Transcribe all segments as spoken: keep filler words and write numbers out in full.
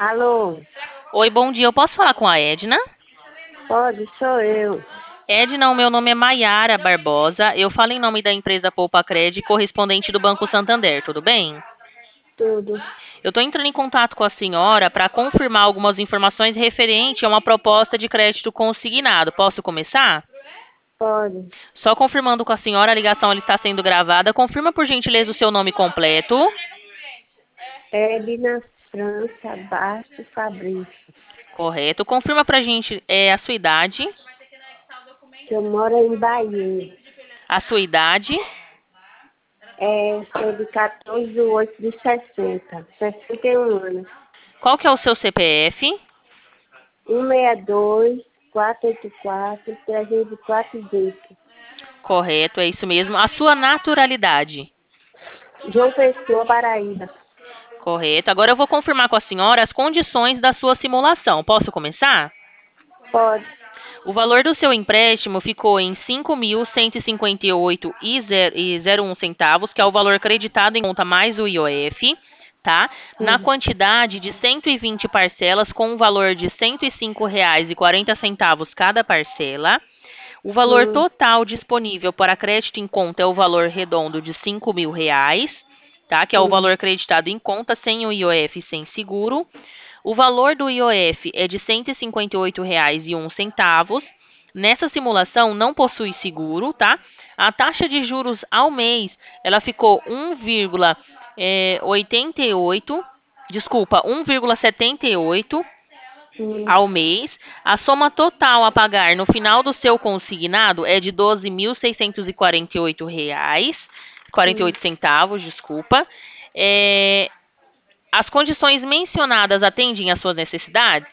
Alô, Oi, bom dia. Eu posso falar com a Edna? pode, sou eu. Edna, o meu nome é Maiara Barbosa. Eu falo em nome da empresa Poupa Cred, correspondente do Banco Santander, tudo bem? Tudo. Eu estou entrando em contato com a senhora para confirmar algumas informações referente a uma proposta de crédito consignado. Posso começar? Pode. Só confirmando com a senhora, a ligação ela está sendo gravada. Confirma, por gentileza, o seu nome completo. Edna França Bastos Fabrício, Correto. Confirma pra gente é, a sua idade. que eu moro em Bahia. A sua idade. É, sou de quatorze de oito de sessenta, sessenta e um anos. Qual que é o seu C P F? cento e sessenta e dois, quatrocentos e oitenta e quatro, trezentos e quatro vinte. Correto, é isso mesmo. A sua naturalidade. João Pessoa, Paraíba. Correto. Agora eu vou confirmar com a senhora as condições da sua simulação. Posso começar? Pode. O valor do seu empréstimo ficou em cinco mil cento e cinquenta e oito e zero um centavos, que é o valor creditado em conta mais o I O F, tá? Na Sim. quantidade de cento e vinte parcelas com um valor de cento e cinco reais e quarenta centavos cada parcela. O valor Hum, total disponível para crédito em conta é o valor redondo de cinco mil reais, tá? Que é o hum, valor creditado em conta sem o I O F e sem seguro. O valor do I O F é de cento e cinquenta e oito reais e um centavos. Nessa simulação não possui seguro, tá? A taxa de juros ao mês, ela ficou um vírgula oitenta e oito, desculpa, um vírgula setenta e oito hum, ao mês. A soma total a pagar no final do seu consignado é de doze mil seiscentos e quarenta e oito reais, quarenta e hum. oito centavos, desculpa. É, as condições mencionadas atendem às suas necessidades?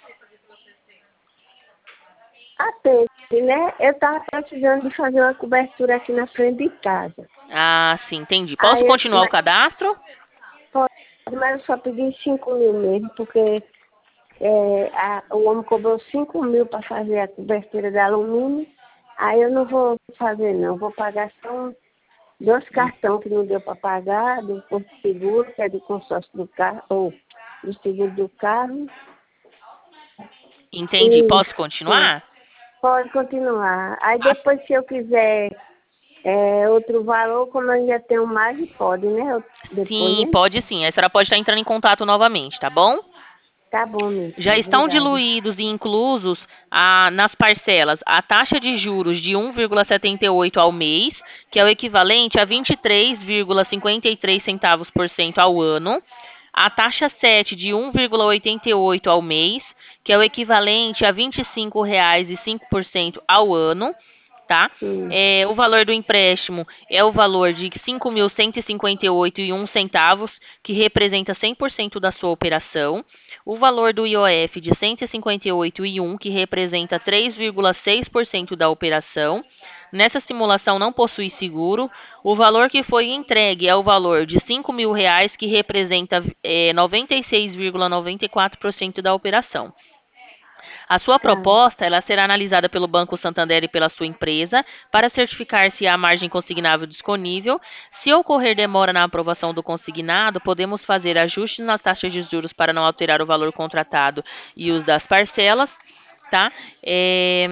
Atende, né? Eu tava precisando de fazer uma cobertura aqui na frente de casa. Ah, sim, entendi. Posso Aí, eu- continuar o mas, cadastro? pode, mas eu só pedi cinco mil mesmo, porque é, a- o homem cobrou cinco mil para fazer a cobertura de alumínio. Aí eu não vou fazer, não. Vou pagar só dois cartões que não deu para pagar, do Porto Seguro, que é do consórcio do carro, ou do seguro do carro. Entendi. E Posso é, continuar? pode continuar. Aí Ah, depois, se eu quiser é, outro valor, como eu já tenho mais, pode, né? Eu- Depois, sim, né? pode sim. A senhora pode estar entrando em contato novamente, tá bom? Tá bom, minha Já filha. estão Obrigada. diluídos e inclusos ah, nas parcelas a taxa de juros de um vírgula setenta e oito ao mês, que é o equivalente a vinte e três vírgula cinquenta e três centavos por cento ao ano, a taxa sete de um vírgula oitenta e oito ao mês, que é o equivalente a vinte e cinco reais e cinco por cento ao ano, tá? Sim. É, o valor do empréstimo é o valor de cinco mil cento e cinquenta e oito e um centavos, que representa cem por cento da sua operação. O valor do I O F de cento e cinquenta e oito e um, que representa três vírgula seis por cento da operação. Nessa simulação não possui seguro. O valor que foi entregue é o valor de cinco mil reais, que representa é, noventa e seis vírgula noventa e quatro por cento da operação. A sua Tá. proposta ela será analisada pelo Banco Santander e pela sua empresa para certificar se há margem consignável disponível. Se ocorrer demora na aprovação do consignado, podemos fazer ajustes nas taxas de juros para não alterar o valor contratado e os das parcelas, tá? É,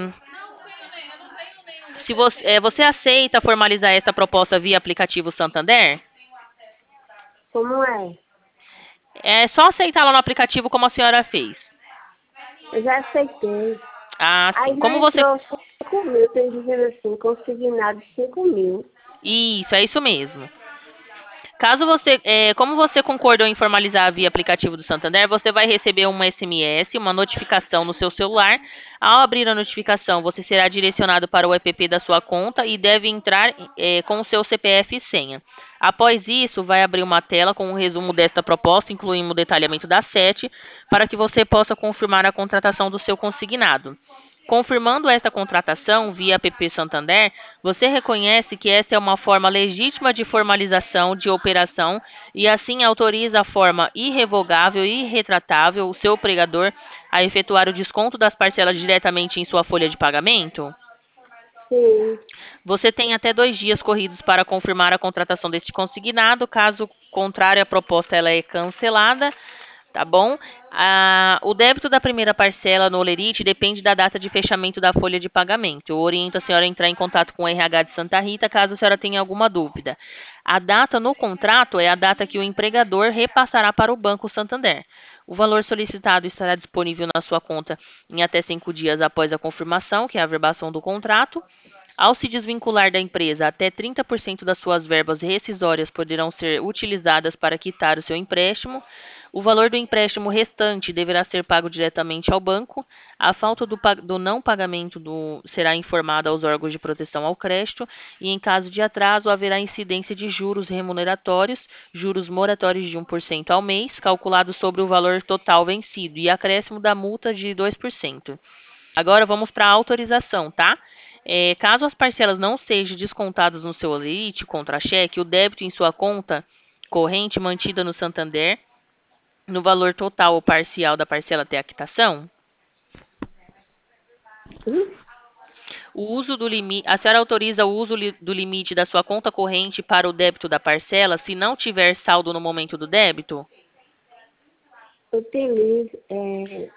se você, é, você aceita formalizar essa proposta via aplicativo Santander? Como é? É só aceitar lá no aplicativo como a senhora fez. Eu já aceitei. Ah, sim. Aí já Como você. entrou cinco mil, tem dizendo assim, consignado cinco mil. Isso, é isso mesmo. Caso você, é, como você concordou em formalizar via aplicativo do Santander, você vai receber uma S M S, uma notificação no seu celular. Ao abrir a notificação, você será direcionado para o app da sua conta e deve entrar é, com o seu C P F e senha. Após isso, vai abrir uma tela com um resumo desta proposta, incluindo o detalhamento da sete, para que você possa confirmar a contratação do seu consignado. Confirmando esta contratação via app Santander, você reconhece que esta é uma forma legítima de formalização de operação e assim autoriza a forma irrevogável e irretratável o seu pregador a efetuar o desconto das parcelas diretamente em sua folha de pagamento? Sim. Você tem até dois dias corridos para confirmar a contratação deste consignado. Caso contrário, a proposta ela é cancelada. Tá bom? Ah, o débito da primeira parcela no Olerite depende da data de fechamento da folha de pagamento. Eu oriento a senhora a entrar em contato com o R H de Santa Rita caso a senhora tenha alguma dúvida. A data no contrato é a data que o empregador repassará para o Banco Santander. O valor solicitado estará disponível na sua conta em até cinco dias após a confirmação, que é a averbação do contrato. Ao se desvincular da empresa, até trinta por cento das suas verbas rescisórias poderão ser utilizadas para quitar o seu empréstimo. O valor do empréstimo restante deverá ser pago diretamente ao banco. A falta do, do não pagamento do, será informada aos órgãos de proteção ao crédito e, em caso de atraso, haverá incidência de juros remuneratórios, juros moratórios de um por cento ao mês, calculado sobre o valor total vencido, e acréscimo da multa de dois por cento. Agora vamos para a autorização, tá? É, caso as parcelas não sejam descontadas no seu Olerite contra-cheque, o débito em sua conta corrente mantida no Santander, no valor total ou parcial da parcela até a quitação, Hum? o uso do limite, a senhora autoriza o uso li, do limite da sua conta corrente para o débito da parcela se não tiver saldo no momento do débito? Utilizo, é,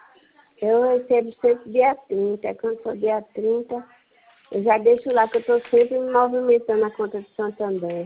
eu recebo sempre dia trinta. Quando for dia trinta, eu já deixo lá que eu estou sempre me movimentando a conta de Santander.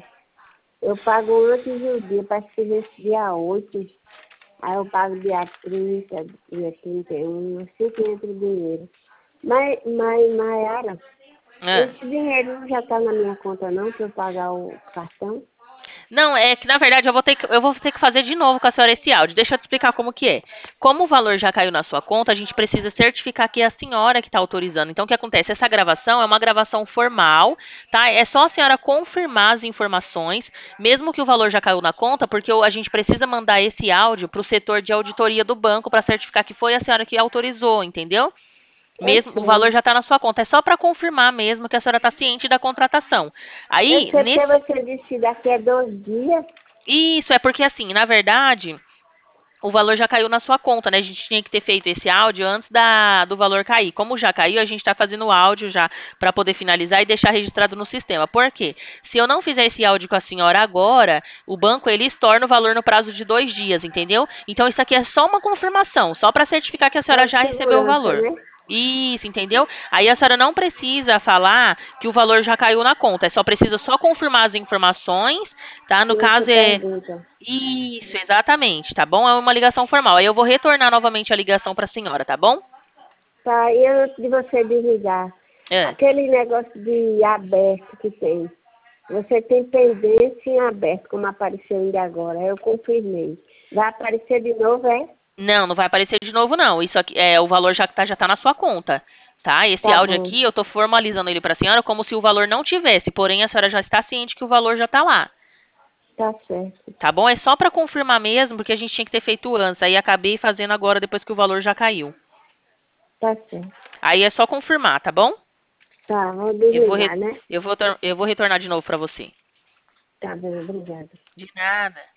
Eu pago antes do dia, parece que vence dia oito. Aí eu pago dia trinta, dia trinta e um, assim que entra o dinheiro. Mas, mas, Mayara, É. esse dinheiro não já está na minha conta não, para eu pagar o cartão? Não, é que na verdade eu vou ter que, eu vou ter que fazer de novo com a senhora esse áudio. Deixa eu te explicar como que é. Como o valor já caiu na sua conta, a gente precisa certificar que é a senhora que está autorizando. Então, o que acontece? Essa gravação é uma gravação formal, tá? É só a senhora confirmar as informações, mesmo que o valor já caiu na conta, porque a gente precisa mandar esse áudio para o setor de auditoria do banco para certificar que foi a senhora que autorizou, entendeu? Eu Mesmo, o valor sei. já está na sua conta. É só para confirmar mesmo que a senhora está ciente da contratação. Eu Aí, sei porque nesse. você disse que daqui a dois dias. Isso, é porque assim, na verdade, o valor já caiu na sua conta, né? A gente tinha que ter feito esse áudio antes da, do valor cair. Como já caiu, a gente está fazendo o áudio já para poder finalizar e deixar registrado no sistema. Por quê? Se eu não fizer esse áudio com a senhora agora, o banco ele estorna o valor no prazo de dois dias, entendeu? Então isso aqui é só uma confirmação, só para certificar que a senhora Só já recebeu o segurança, valor. né? Isso, entendeu? Aí a senhora não precisa falar que o valor já caiu na conta, é só precisa só confirmar as informações, tá? No Que você caso é pergunta. isso, exatamente, tá bom? É uma ligação formal. Aí eu vou retornar novamente a ligação para a senhora, tá bom? Tá, e antes de você desligar, É. aquele negócio de aberto que tem, você tem pendência em aberto, como apareceu ainda agora, eu confirmei. Vai aparecer de novo, é? Não, não vai aparecer de novo, não. Isso aqui, é, o valor já tá, já tá na sua conta, tá? Esse Tá áudio bom, aqui, eu tô formalizando ele para a senhora como se o valor não tivesse, porém a senhora já está ciente que o valor já tá lá, tá certo, tá bom? É só para confirmar mesmo, porque a gente tinha que ter feito antes. Aí acabei fazendo agora depois que o valor já caiu. tá certo. Aí é só confirmar, tá bom? Tá, vou Eu vou, re- desligar, né? eu vou, tor- eu vou retornar de novo para você. Tá bom, obrigada. De nada.